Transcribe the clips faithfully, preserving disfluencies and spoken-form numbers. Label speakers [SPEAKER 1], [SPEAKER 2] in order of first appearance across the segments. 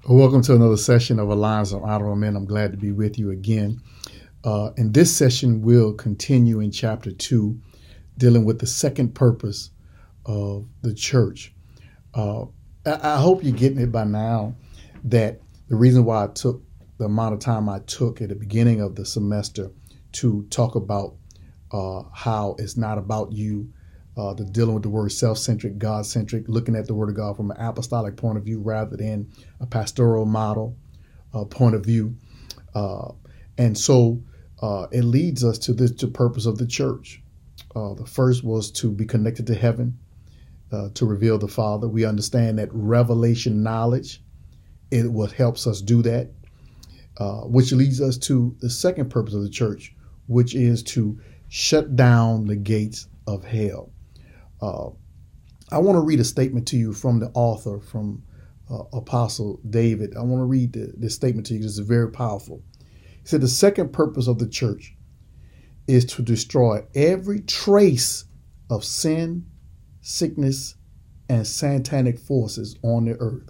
[SPEAKER 1] Welcome to another session of Alliance of Honorable Men. I'm glad to be with you again. Uh, in this session, we'll continue in chapter two, dealing with the second purpose of the church. Uh, I, I hope you're getting it by now that the reason why I took the amount of time I took at the beginning of the semester to talk about uh, how it's not about you, Uh, the dealing with the word self-centric, God-centric, looking at the word of God from an apostolic point of view rather than a pastoral model uh, point of view. Uh, and so uh, it leads us to this, the purpose of the church. Uh, the first was to be connected to heaven, uh, to reveal the Father. We understand that revelation knowledge, it what helps us do that, uh, which leads us to the second purpose of the church, which is to shut down the gates of hell. Uh, I want to read a statement to you from the author, from uh, Apostle David. I want to read the, this statement to you because it's very powerful. He said, the second purpose of the church is to destroy every trace of sin, sickness, and satanic forces on the earth.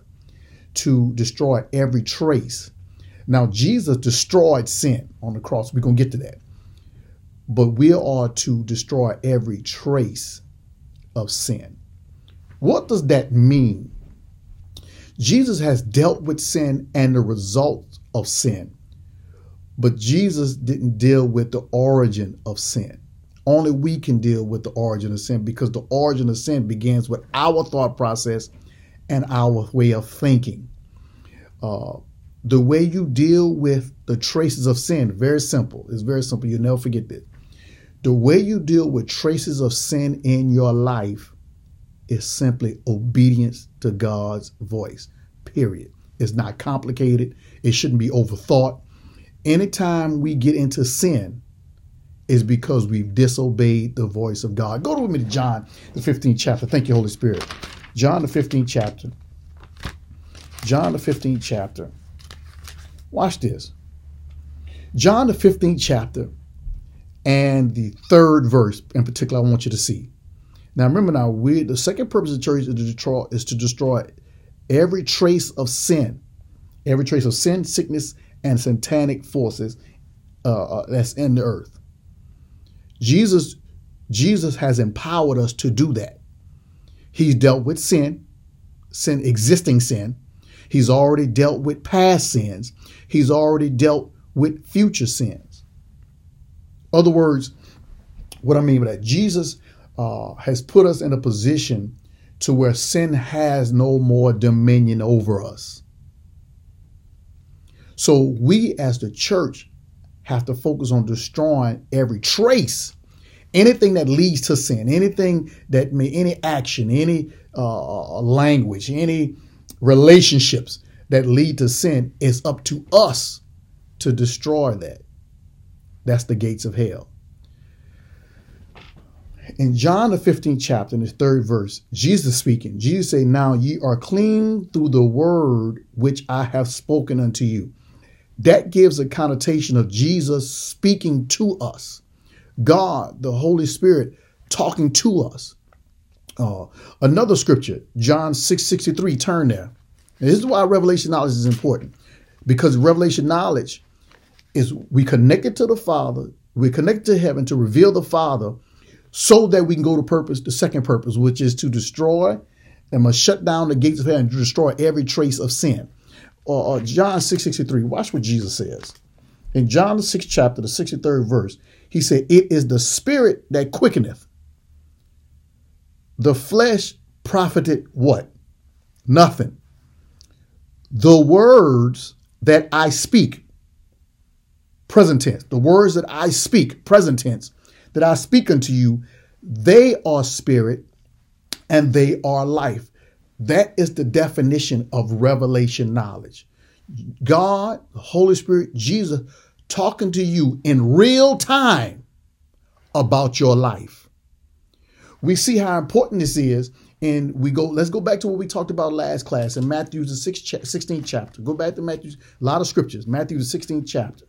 [SPEAKER 1] To destroy every trace. Now, Jesus destroyed sin on the cross. We're going to get to that. But we are to destroy every trace of sin. What does that mean? Jesus has dealt with sin and the results of sin, but Jesus didn't deal with the origin of sin. Only we can deal with the origin of sin, because the origin of sin begins with our thought process and our way of thinking. Uh, the way you deal with the traces of sin, very simple. It's very simple. You'll never forget this. The way you deal with traces of sin in your life is simply obedience to God's voice, period. It's not complicated. It shouldn't be overthought. Anytime we get into sin is because we've disobeyed the voice of God. Go with me to John, the fifteenth chapter. Thank you, Holy Spirit. John, the fifteenth chapter. John, the fifteenth chapter. Watch this. John, the fifteenth chapter. And the third verse in particular, I want you to see. Now, remember now, we the second purpose of the church is to destroy, is to destroy every trace of sin, every trace of sin, sickness, and satanic forces uh, that's in the earth. Jesus, Jesus has empowered us to do that. He's dealt with sin, sin, existing sin. He's already dealt with past sins. He's already dealt with future sins. Other words, what I mean by that, Jesus uh, has put us in a position to where sin has no more dominion over us. So we as the church have to focus on destroying every trace, anything that leads to sin, anything that may, any action, any uh, language, any relationships that lead to sin. It's up to us to destroy that. That's the gates of hell. In John, the fifteenth chapter, in his third verse, Jesus speaking, Jesus said, now ye are clean through the word which I have spoken unto you. That gives a connotation of Jesus speaking to us. God, the Holy Spirit, talking to us. Uh, another scripture, John six sixty-three, turn there. And this is why revelation knowledge is important, because revelation knowledge is we connected to the Father, we're connected to heaven to reveal the Father so that we can go to purpose, the second purpose, which is to destroy and must shut down the gates of hell and to destroy every trace of sin. Or uh, uh, John six sixty-three, watch what Jesus says. In John the sixth chapter, the sixty-third verse, he said, it is the spirit that quickeneth. The flesh profited what? Nothing. The words that I speak, present tense, the words that I speak, present tense, that I speak unto you, they are spirit and they are life. That is the definition of revelation knowledge. God, the Holy Spirit, Jesus, talking to you in real time about your life. We see how important this is. And we go, let's go back to what we talked about last class in Matthew, the sixteenth chapter. Go back to Matthew, a lot of scriptures. Matthew, the sixteenth chapter.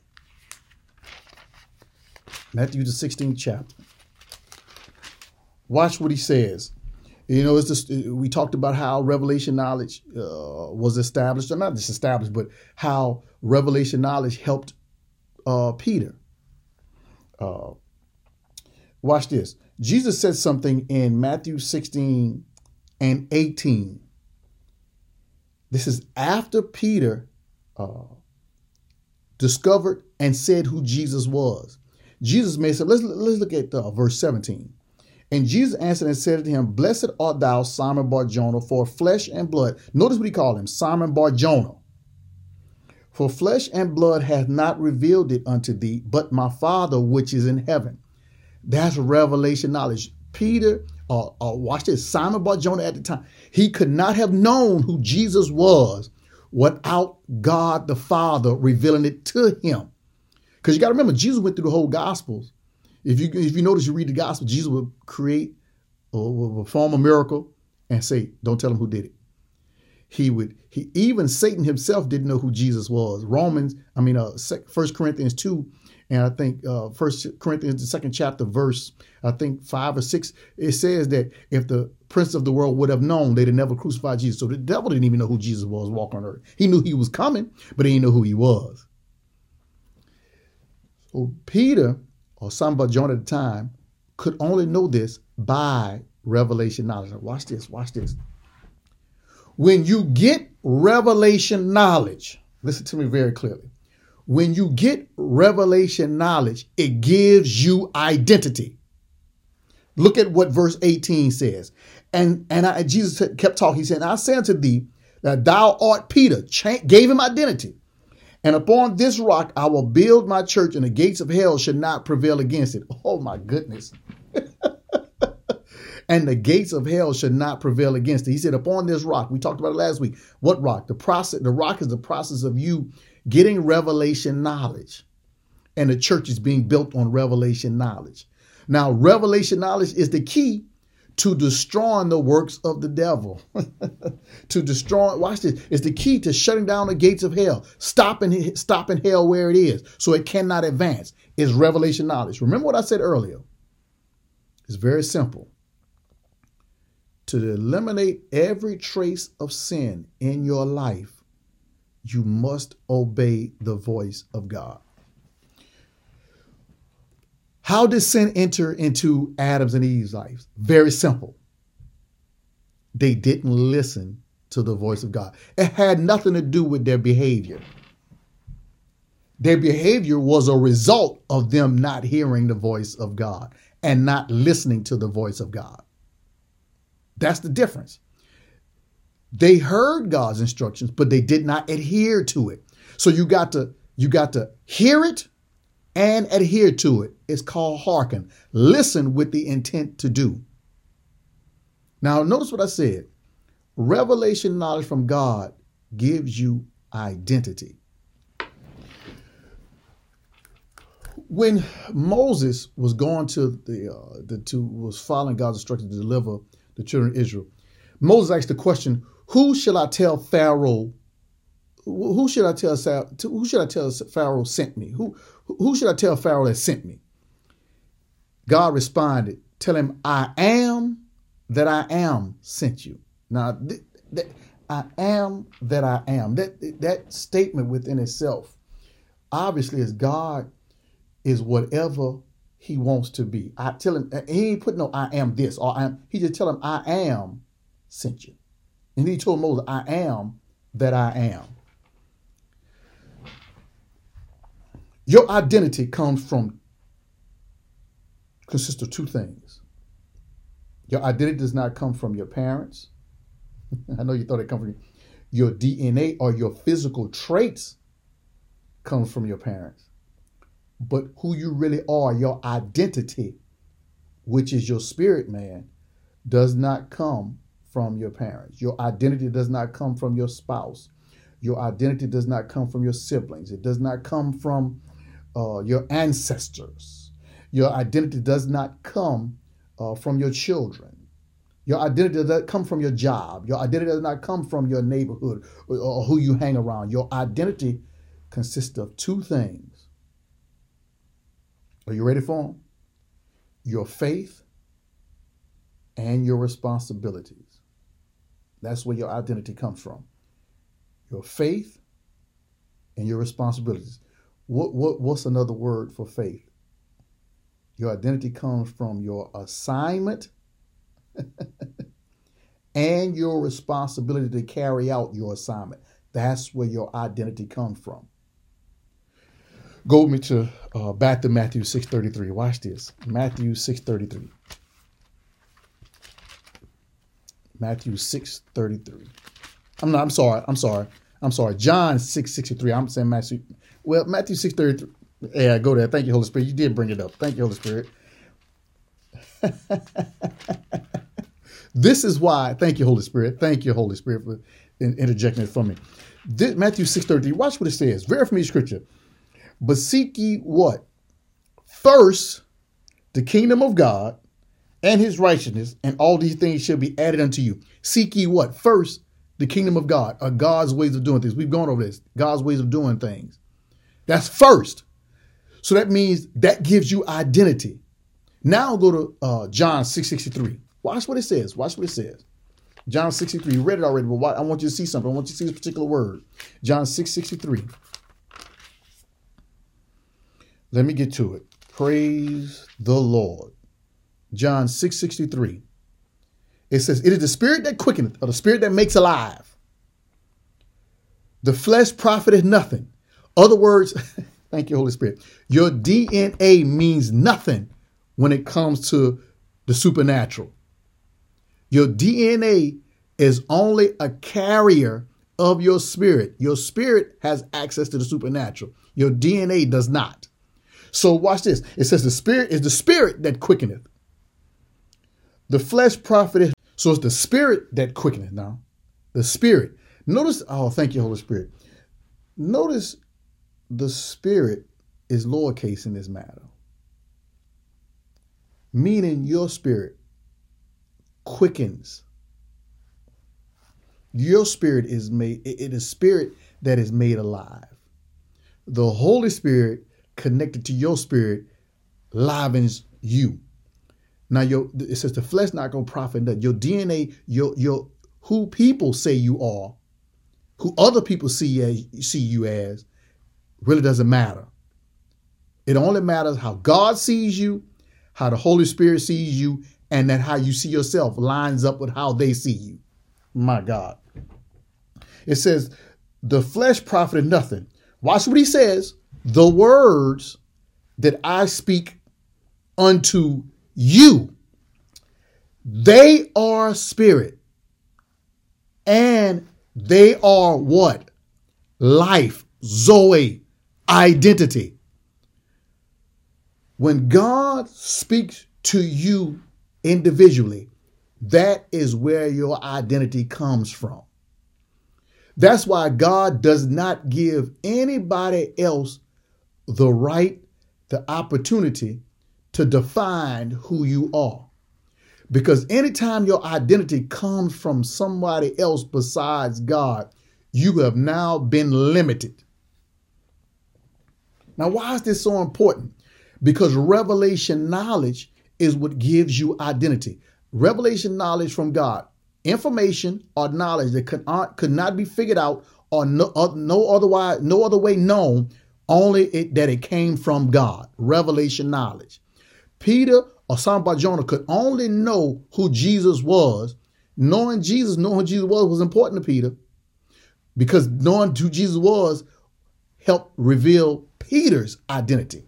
[SPEAKER 1] Matthew, the sixteenth chapter. Watch what he says. You know, it's just, we talked about how revelation knowledge uh, was established, or not just established, but how revelation knowledge helped uh, Peter. Uh, watch this. Jesus said something in Matthew sixteen and eighteen. This is after Peter uh, discovered and said who Jesus was. Jesus made some, let's, let's look at uh, verse seventeen. And Jesus answered and said to him, Blessed art thou, Simon Bar-Jonah, for flesh and blood. Notice what he called him, Simon Bar-Jonah. For flesh and blood hath not revealed it unto thee, but my Father which is in heaven. That's revelation knowledge. Peter, uh, uh, watch this, Simon Bar-Jonah at the time, he could not have known who Jesus was without God the Father revealing it to him. Because you got to remember, Jesus went through the whole Gospels. If you if you notice, you read the Gospel, Jesus would create or would perform a miracle and say, don't tell him who did it. He would, he even Satan himself didn't know who Jesus was. Romans, I mean, uh, First Corinthians two, and I think uh, First Corinthians, the second chapter, verse, I think five or six, it says that if the prince of the world would have known, they'd have never crucified Jesus. So the devil didn't even know who Jesus was walking on earth. He knew he was coming, but he didn't know who he was. So Peter, or Simon Bar-Jonah at the time, could only know this by revelation knowledge. Watch this, watch this. When you get revelation knowledge, listen to me very clearly. When you get revelation knowledge, it gives you identity. Look at what verse eighteen says. And, and I, Jesus kept talking. He said, I say unto thee that thou art Peter, gave him identity. And upon this rock I will build my church, and the gates of hell should not prevail against it. Oh my goodness. And the gates of hell should not prevail against it. He said, upon this rock, we talked about it last week. What rock? The process, the rock is the process of you getting revelation knowledge. And the church is being built on revelation knowledge. Now, revelation knowledge is the key to destroying the works of the devil. To destroy, watch this, it's the key to shutting down the gates of hell, stopping, stopping hell where it is so it cannot advance. Is revelation knowledge. Remember what I said earlier. It's very simple. To eliminate every trace of sin in your life, you must obey the voice of God. How did sin enter into Adam's and Eve's lives? Very simple. They didn't listen to the voice of God. It had nothing to do with their behavior. Their behavior was a result of them not hearing the voice of God and not listening to the voice of God. That's the difference. They heard God's instructions, but they did not adhere to it. So you got to, you got to hear it and adhere to it. It's called hearken. Listen with the intent to do. Now, notice what I said. Revelation knowledge from God gives you identity. When Moses was going to the, uh, the to was following God's instructions to deliver the children of Israel, Moses asked the question, "Who shall I tell Pharaoh? Who should I tell? Who should I tell Pharaoh sent me? Who who should I tell Pharaoh that sent me?" God responded, "Tell him I am that I am sent you." Now, th- th- I am that I am. That that statement within itself, obviously, is God is whatever He wants to be. I tell him He ain't put no I am this or I am. He just tell him I am sent you, and He told Moses, "I am that I am." Your identity comes from, consists of two things. Your identity does not come from your parents. I know you thought it come from your D N A or your physical traits comes from your parents. But who you really are, your identity, which is your spirit man, does not come from your parents. Your identity does not come from your spouse. Your identity does not come from your siblings. It does not come from uh, your ancestors. Your identity does not come uh, from your children. Your identity does not come from your job. Your identity does not come from your neighborhood or, or who you hang around. Your identity consists of two things. Are you ready for them? Your faith and your responsibilities. That's where your identity comes from. Your faith and your responsibilities. What, what, what's another word for faith? Your identity comes from your assignment and your responsibility to carry out your assignment. That's where your identity comes from. Go with me to uh, back to Matthew six thirty-three. Watch this. Matthew six thirty-three. Matthew six thirty-three. I'm not. I'm sorry. I'm sorry. I'm sorry. John six sixty-three. I'm saying Matthew. Well, Matthew six thirty-three. Yeah, go there. Thank you, Holy Spirit. You did bring it up. Thank you, Holy Spirit. This is why. Thank you, Holy Spirit. Thank you, Holy Spirit, for interjecting it for me. This, Matthew six thirty-three. Watch what it says. Very familiar scripture. But seek ye what? First, the kingdom of God and his righteousness, and all these things shall be added unto you. Seek ye what? First, the kingdom of God, or God's ways of doing things. We've gone over this. God's ways of doing things. That's first. So that means that gives you identity. Now go to uh, John six sixty-three. Watch what it says. Watch what it says. John six sixty-three. You read it already, but why, I want you to see something. I want you to see this particular word. John six sixty-three. Let me get to it. Praise the Lord. John six sixty-three. It says, it is the spirit that quickeneth, or the spirit that makes alive. The flesh profiteth nothing. Other words, thank you, Holy Spirit. Your D N A means nothing when it comes to the supernatural. Your D N A is only a carrier of your spirit. Your spirit has access to the supernatural. Your D N A does not. So watch this. It says the spirit is the spirit that quickeneth. The flesh profiteth. So it's the spirit that quickeneth now. The spirit. Notice, oh, thank you, Holy Spirit. Notice the spirit is lowercase in this matter. Meaning your spirit quickens. Your spirit is made, it is spirit that is made alive. The Holy Spirit connected to your spirit livens you. Now, your it says the flesh not going to profit nothing. Your D N A, your your who people say you are, who other people see as, see you as, really doesn't matter. It only matters how God sees you, how the Holy Spirit sees you, and that how you see yourself lines up with how they see you. My God. It says the flesh profited nothing. Watch what he says. The words that I speak unto you, they are spirit, and they are what? Life, Zoe, identity. When God speaks to you individually, that is where your identity comes from. That's why God does not give anybody else the right, the opportunity to define who you are. Because anytime your identity comes from somebody else besides God, you have now been limited. Now, why is this so important? Because revelation knowledge is what gives you identity. Revelation knowledge from God, information or knowledge that could, uh, could not be figured out or no, uh, no otherwise, no other way known, only it, that it came from God. Revelation knowledge. Peter or Samba Jonah could only know who Jesus was. Knowing Jesus, knowing who Jesus was was important to Peter, because knowing who Jesus was helped reveal Peter's identity.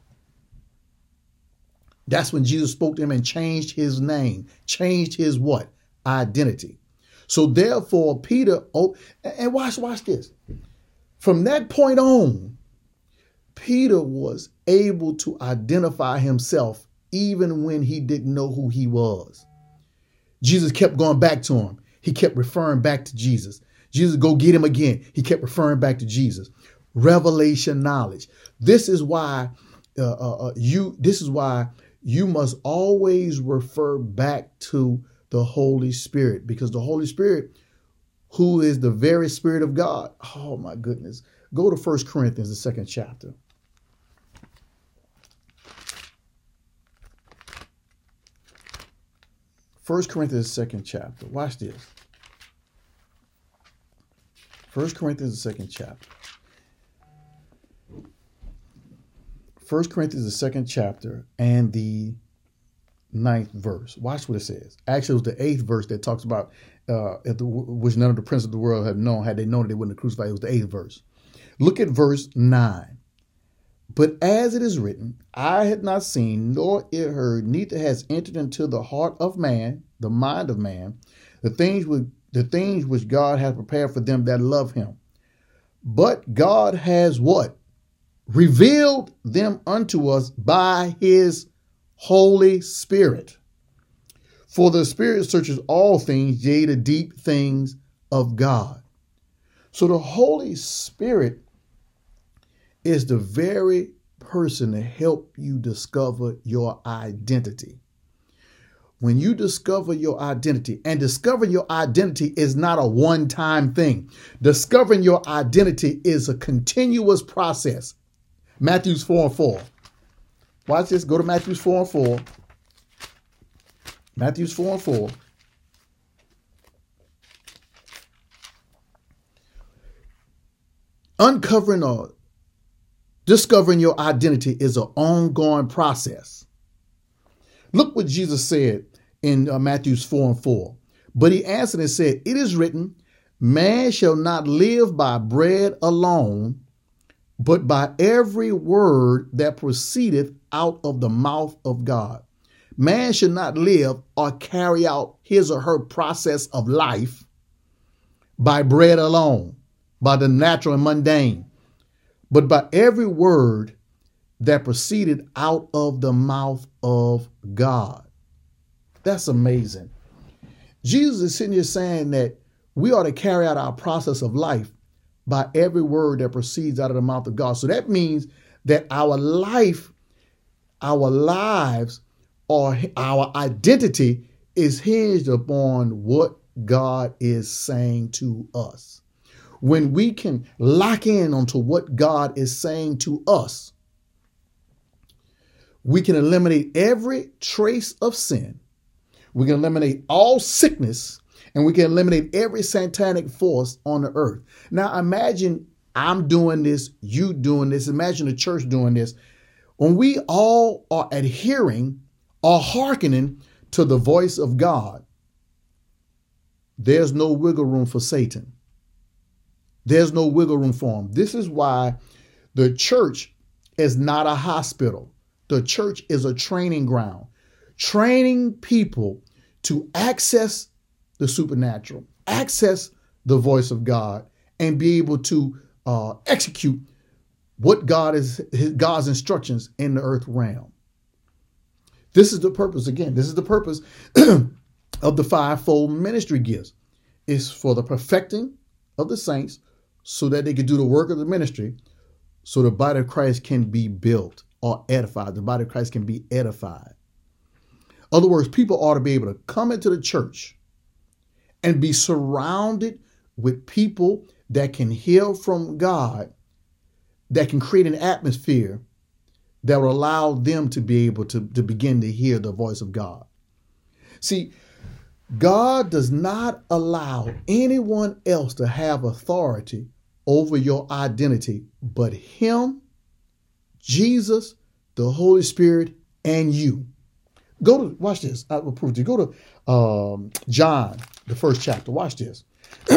[SPEAKER 1] That's when Jesus spoke to him and changed his name, changed his what? Identity. So therefore, Peter, oh, and watch, watch this. From that point on, Peter was able to identify himself even when he didn't know who he was. Jesus kept going back to him. He kept referring back to Jesus. Jesus, go get him again. He kept referring back to Jesus. Revelation knowledge. This is why uh, uh, you. This is why you must always refer back to the Holy Spirit, because the Holy Spirit, who is the very Spirit of God. Oh my goodness. Go to First Corinthians, the second chapter. First Corinthians, second chapter. Watch this. First Corinthians, the second chapter. First Corinthians, the second chapter, and the ninth verse. Watch what it says. Actually, it was the eighth verse that talks about uh, at the, which none of the princes of the world had known. Had they known it, they wouldn't have crucified. It was the eighth verse. Look at verse nine. But as it is written, I had not seen, nor ear heard, neither has entered into the heart of man, the mind of man, the things which, the things which God has prepared for them that love him. But God has what? Revealed them unto us by his Holy Spirit. For the Spirit searches all things, yea, the deep things of God. So the Holy Spirit is the very person to help you discover your identity. When you discover your identity, and discovering your identity is not a one-time thing. Discovering your identity is a continuous process. Matthew four and four. Watch this. Go to Matthew four and four. Matthew four and four. Uncovering or discovering your identity is an ongoing process. Look what Jesus said in uh, Matthew four and four. But he answered and said, it is written, man shall not live by bread alone, but by every word that proceedeth out of the mouth of God. Man should not live or carry out his or her process of life by bread alone, by the natural and mundane, but by every word that proceeded out of the mouth of God. That's amazing. Jesus is sitting here saying that we ought to carry out our process of life by every word that proceeds out of the mouth of God. So that means that our life, our lives, or our identity is hinged upon what God is saying to us. When we can lock in onto what God is saying to us, we can eliminate every trace of sin. We can eliminate all sickness, and we can eliminate every satanic force on the earth. Now imagine I'm doing this, you doing this. Imagine the church doing this. When we all are adhering or hearkening to the voice of God, there's no wiggle room for Satan. There's no wiggle room for him. This is why the church is not a hospital. The church is a training ground, training people to access the supernatural, access the voice of God, and be able to uh, execute what God is, his, God's instructions in the earth realm. This is the purpose. Again, this is the purpose of the fivefold ministry gifts. It's for the perfecting of the saints so that they can do the work of the ministry, so the body of Christ can be built or edified. The body of Christ can be edified. In other words, people ought to be able to come into the church and be surrounded with people that can hear from God, that can create an atmosphere that will allow them to be able to, to begin to hear the voice of God. See, God does not allow anyone else to have authority over your identity but him, Jesus, the Holy Spirit, and you. Go to, watch this. I will prove to you. Go to um, John, the first chapter. Watch this.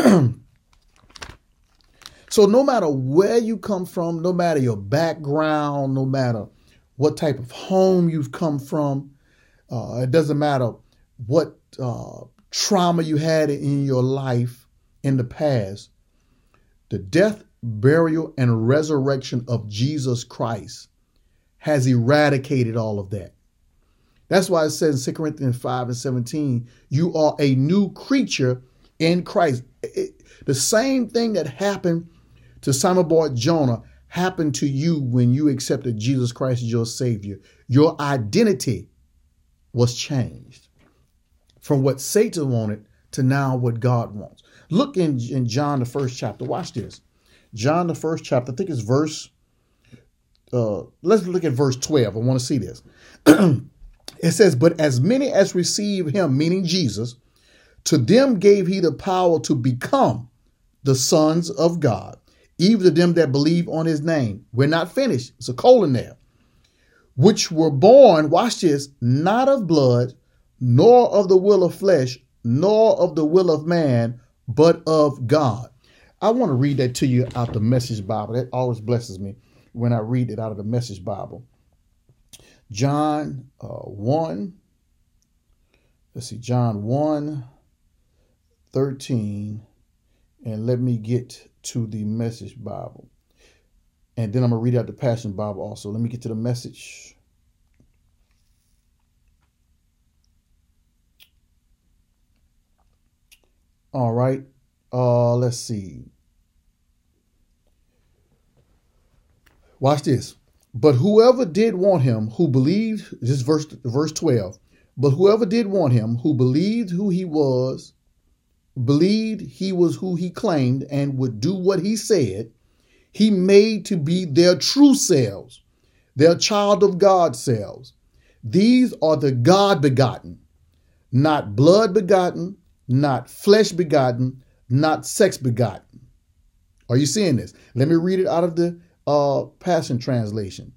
[SPEAKER 1] So no matter where you come from, no matter your background, no matter what type of home you've come from, uh, it doesn't matter what uh, trauma you had in your life in the past, the death, burial, and resurrection of Jesus Christ has eradicated all of that. That's why it says in Second Corinthians five and seventeen, you are a new creature in Christ. It, the same thing that happened to Simon Bar Jonah happened to you when you accepted Jesus Christ as your Savior. Your identity was changed from what Satan wanted to now what God wants. Look in, in John, the first chapter. Watch this. John, the first chapter, I think it's verse, uh, let's look at verse twelve. I want to see this. It says, but as many as receive him, meaning Jesus, to them gave he the power to become the sons of God, even to them that believe on his name. We're not finished. It's a colon there. Which were born, watch this, not of blood, nor of the will of flesh, nor of the will of man, but of God. I want to read that to you out the Message Bible. That always blesses me when I read it out of the Message Bible. John uh, one, let's see, John one, thirteen, and let me get to the Message Bible. And then I'm going to read out the Passion Bible also. Let me get to the Message. All right. Uh, let's see. Watch this. But whoever did want him, who believed, this is verse, verse twelve. But whoever did want him, who believed who he was, believed he was who he claimed and would do what he said, he made to be their true selves, their child of God selves. These are the God begotten, not blood begotten, not flesh begotten, not sex begotten. Are you seeing this? Let me read it out of the uh, Passion Translation.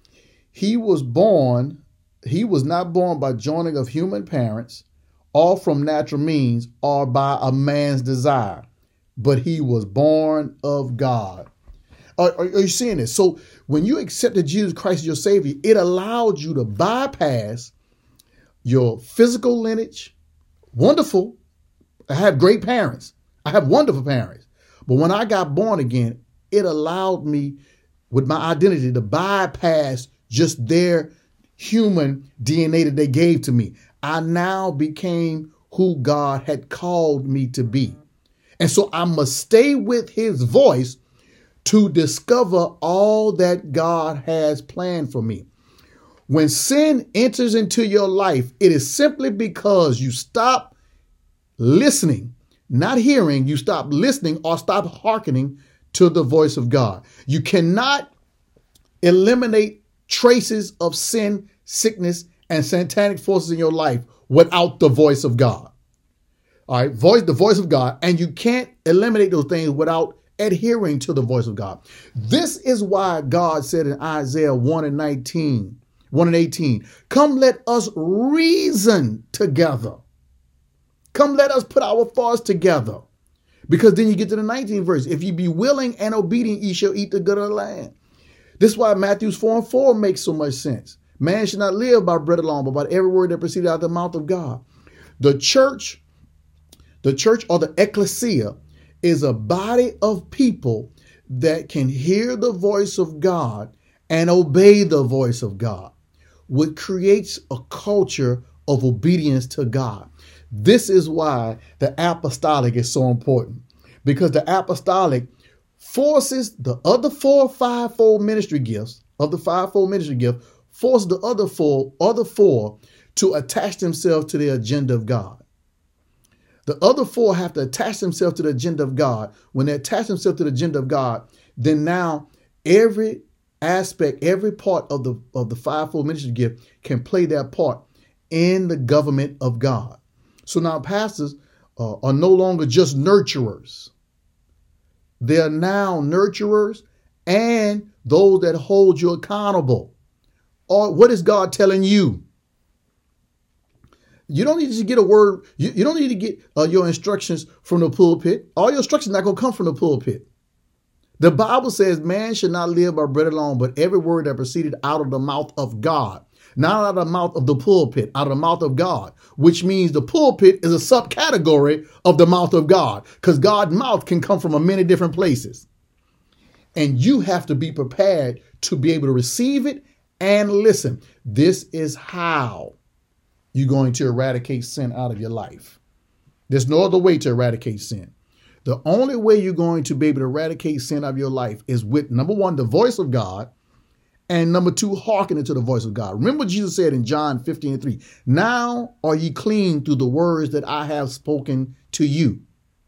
[SPEAKER 1] He was born, he was not born by joining of human parents, or from natural means, or by a man's desire, but he was born of God. Are, are, are you seeing this? So when you accepted Jesus Christ as your Savior, it allowed you to bypass your physical lineage. Wonderful. I have great parents. I have wonderful parents. But when I got born again, it allowed me with my identity to bypass just their human D N A that they gave to me. I now became who God had called me to be. And so I must stay with his voice to discover all that God has planned for me. When sin enters into your life, it is simply because you stop listening, not hearing, you stop listening or stop hearkening to the voice of God. You cannot eliminate traces of sin, sickness, and satanic forces in your life without the voice of God. All right, voice, the voice of God. And you can't eliminate those things without adhering to the voice of God. This is why God said in Isaiah one and nineteen, one and eighteen, come let us reason together. Come let us put our thoughts together. Because then you get to the nineteenth verse. If you be willing and obedient, ye shall eat the good of the land. This is why Matthew four and four makes so much sense. Man should not live by bread alone, but by every word that proceeded out of the mouth of God. The church, the church or the ecclesia is a body of people that can hear the voice of God and obey the voice of God, which creates a culture of obedience to God. This is why the apostolic is so important, because the apostolic forces the other four fivefold ministry gifts of the fivefold ministry gift, force the other four, other four to attach themselves to the agenda of God. The other four have to attach themselves to the agenda of God. When they attach themselves to the agenda of God, then now every aspect, every part of the of the fivefold ministry gift can play their part in the government of God. So now pastors uh, are no longer just nurturers. They are now nurturers and those that hold you accountable. Or what is God telling you? You don't need to get a word. You, you don't need to get uh, your instructions from the pulpit. All your instructions are not going to come from the pulpit. The Bible says man should not live by bread alone, but every word that proceeded out of the mouth of God. Not out of the mouth of the pulpit, out of the mouth of God, which means the pulpit is a subcategory of the mouth of God, because God's mouth can come from many different places. And you have to be prepared to be able to receive it and listen. This is how you're going to eradicate sin out of your life. There's no other way to eradicate sin. The only way you're going to be able to eradicate sin out of your life is with, number one, the voice of God, and number two, hearkening to the voice of God. Remember what Jesus said in John fifteen and three, now are ye clean through the words that I have spoken to you.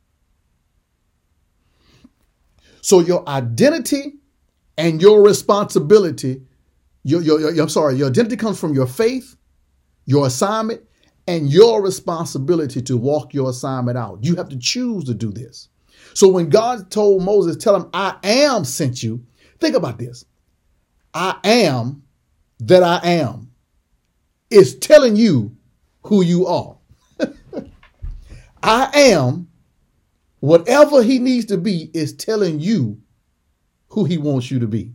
[SPEAKER 1] So your identity and your responsibility, your, your, your, I'm sorry, your identity comes from your faith. your assignment and your responsibility to walk your assignment out. You have to choose to do this. So when God told Moses, tell him, I am sent you. Think about this. I am that I am is telling you who you are. I am, whatever he needs to be, is telling you who he wants you to be.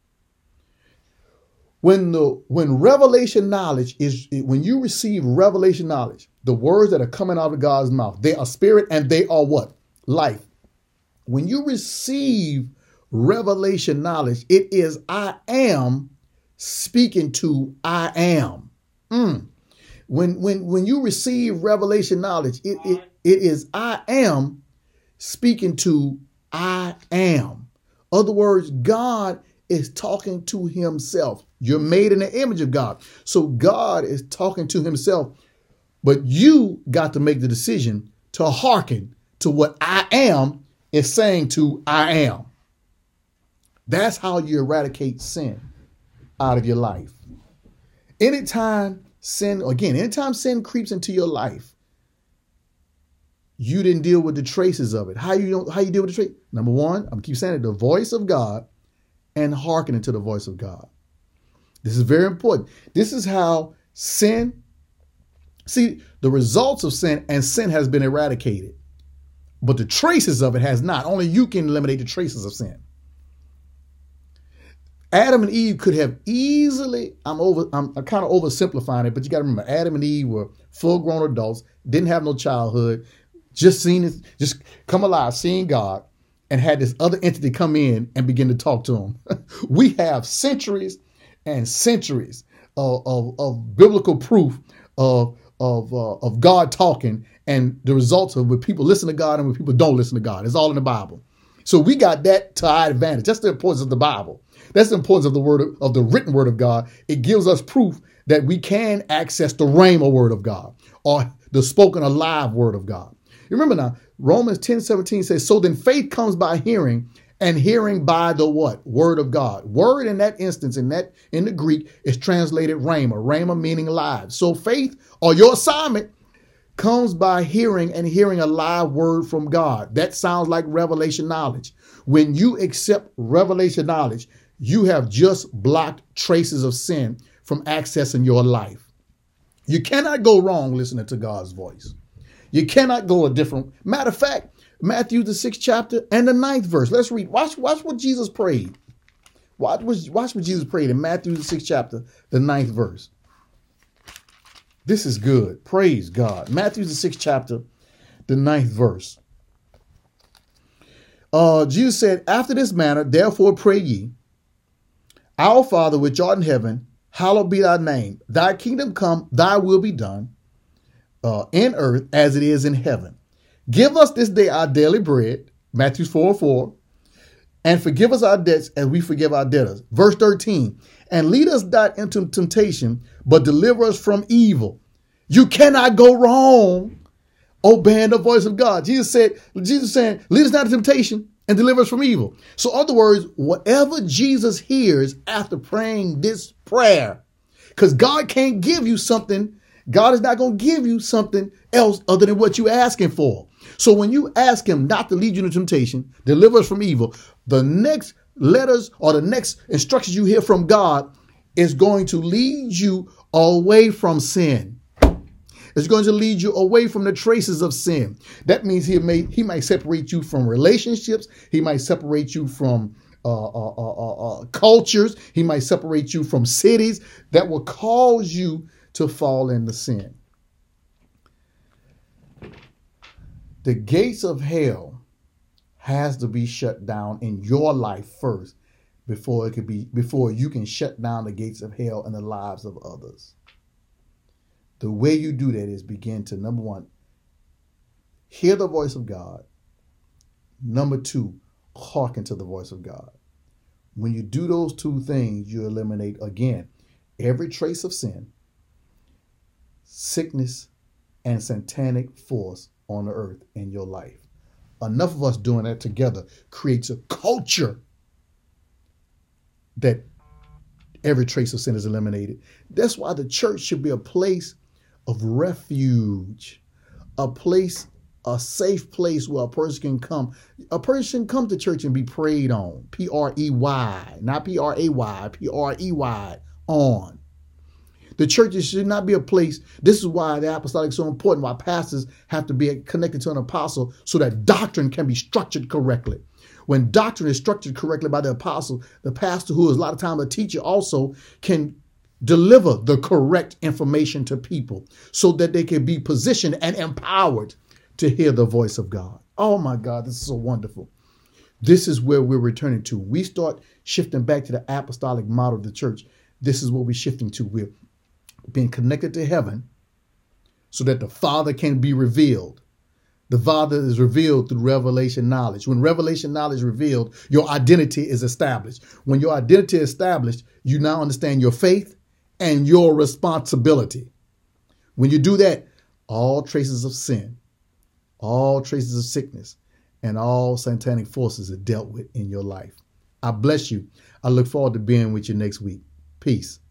[SPEAKER 1] When the when revelation knowledge is, when you receive revelation knowledge, the words that are coming out of God's mouth, they are spirit and they are what? Life. When you receive revelation knowledge, it is I am speaking to I am. Mm. When when when you receive revelation knowledge, it, it it is I am speaking to I am. Other words, God is talking to himself. You're made in the image of God. So God is talking to himself, but you got to make the decision to hearken to what I am is saying to I am. That's how you eradicate sin out of your life. Anytime sin, again, anytime sin creeps into your life, you didn't deal with the traces of it. How you don't, how you deal with the trace? Number one, I'm gonna keep saying it, the voice of God and hearkening to the voice of God. This is very important. This is how sin, see, the results of sin and sin has been eradicated, but the traces of it has not. Only you can eliminate the traces of sin. Adam and Eve could have easily, I'm over, I'm, I'm kind of oversimplifying it, but you got to remember, Adam and Eve were full-grown adults, didn't have no childhood, just seen it, just come alive, seeing God, and had this other entity come in and begin to talk to them. We have centuries and centuries of, of, of biblical proof of of uh, of God talking, and the results of when people listen to God and when people don't listen to God. It's all in the Bible. So we got that to our advantage. That's the importance of the Bible. That's the importance of the word of, of the written word of God. It gives us proof that we can access the rhema word of God or the spoken alive word of God. You remember now, Romans ten seventeen says, so then faith comes by hearing, and hearing by the what? Word of God. Word in that instance, in that in the Greek, is translated rhema. Rhema meaning live. So faith or your assignment comes by hearing, and hearing a live word from God. That sounds like revelation knowledge. When you accept revelation knowledge, you have just blocked traces of sin from accessing your life. You cannot go wrong listening to God's voice. You cannot go a different. Matter of fact, Matthew, the sixth chapter and the ninth verse. Let's read. Watch, watch what Jesus prayed. Watch, watch what Jesus prayed in Matthew, the sixth chapter, the ninth verse. This is good. Praise God. Matthew, the sixth chapter, the ninth verse. Uh, Jesus said, after this manner, therefore pray ye, our Father which art in heaven, hallowed be thy name. Thy kingdom come, thy will be done uh, in earth as it is in heaven. Give us this day our daily bread, Matthew four four, and forgive us our debts as we forgive our debtors. Verse thirteen, and lead us not into temptation, but deliver us from evil. You cannot go wrong obeying the voice of God. Jesus said, Jesus saying, lead us not into temptation and deliver us from evil. So in other words, whatever Jesus hears after praying this prayer, because God can't give you something, God is not going to give you something else other than what you're asking for. So when you ask him not to lead you into temptation, deliver us from evil, the next letters or the next instructions you hear from God is going to lead you away from sin. It's going to lead you away from the traces of sin. That means he may he might separate you from relationships. He might separate you from uh, uh, uh, uh, cultures. He might separate you from cities that will cause you to fall into sin. The gates of hell has to be shut down in your life first before it could be before you can shut down the gates of hell in the lives of others. The way you do that is begin to, number one, hear the voice of God. Number two, hearken to the voice of God. When you do those two things, you eliminate, again, every trace of sin, sickness, and satanic force on the earth in your life. Enough of us doing that together creates a culture that every trace of sin is eliminated. That's why the church should be a place of refuge, a place, a safe place where a person can come. A person can come to church and be prayed on. P R E Y, not P R A Y, P R E Y, on. The churches should not be a place. This is why the apostolic is so important, why pastors have to be connected to an apostle so that doctrine can be structured correctly. When doctrine is structured correctly by the apostle, the pastor, who is a lot of time a teacher, also can deliver the correct information to people so that they can be positioned and empowered to hear the voice of God. Oh my God, this is so wonderful. This is where we're returning to. We start shifting back to the apostolic model of the church. This is what we're shifting to. We're being connected to heaven so that the Father can be revealed. The Father is revealed through revelation knowledge. When revelation knowledge is revealed, your identity is established. When your identity is established, you now understand your faith and your responsibility. When you do that, all traces of sin, all traces of sickness, and all satanic forces are dealt with in your life. I bless you. I look forward to being with you next week. Peace.